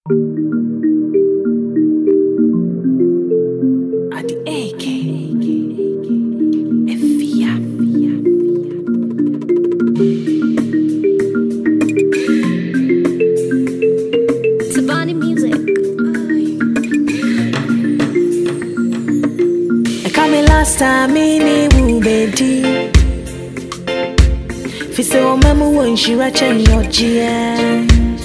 Adi AK Efia Tabani music. Come last time in Wubedi Fise o memu when she rachen your GM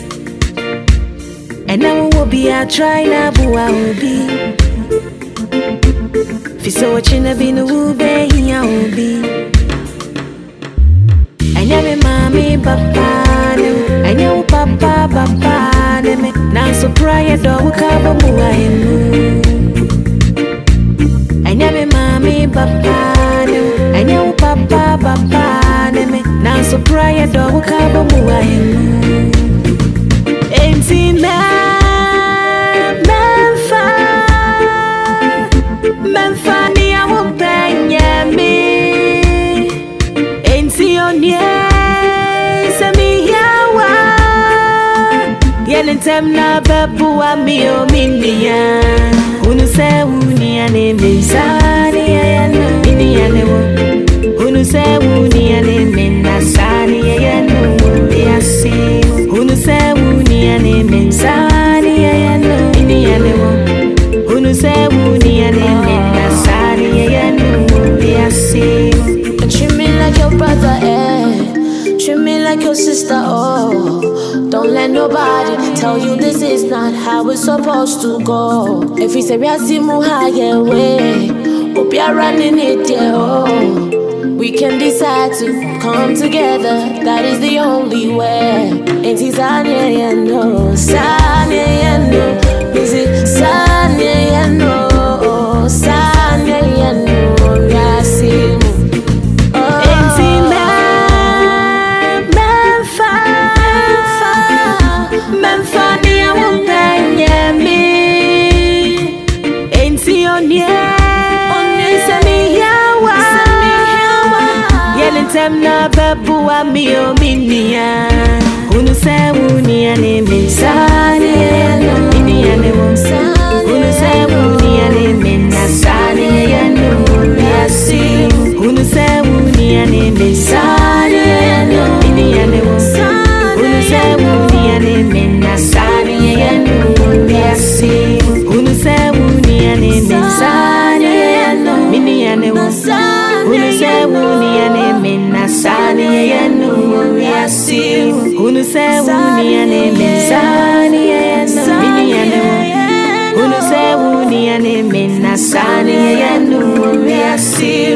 And now will be a try na bua ubi Fise o chine binu ube hiya ubi Anya me mami papa ne Anya u papa papa ne me Na so prayer do ukaba mua emu Anya me mami papa ne Anya u papa papa ne me Na so prayer do ukaba mua emu Enti Memfa ni awo penye mi Enti onye se mi yawa Yenentem na bebu wa mi o minia Unu se uni ane mensani yano Ini ane wo Unu se uni ane mensani yano Yasi Unu se uni ane mensani yano Ini ane wo Unu se uni ane mensani yano Yasi Treat me like your brother, treat me like your sister, oh. Don't let nobody tell you this is not how it's supposed to go. If we say we are simu higher way, hope you're running it, yeah, oh. We can decide to come together, that is the only way. Ain't it Sanya, yeah, no, Sanya, yeah, no. Is it Sanya, yeah, no, Sanya, yeah, no, Yasimu. Na babu wa mi o minia Unu se uni ane mensani yano Ini ane wo Unu se uni ane mensani yano Yasi Unu se uni ane mensani yano Ini ane wo Unu se uni ane mensani yano Yasi Unu se uni ane mensani yano Ini ane wo Unu se uni ane Sani yanu yasi Unu se uni ane mensani yanu Mini yanu Unu se uni ane mensani yanu yasi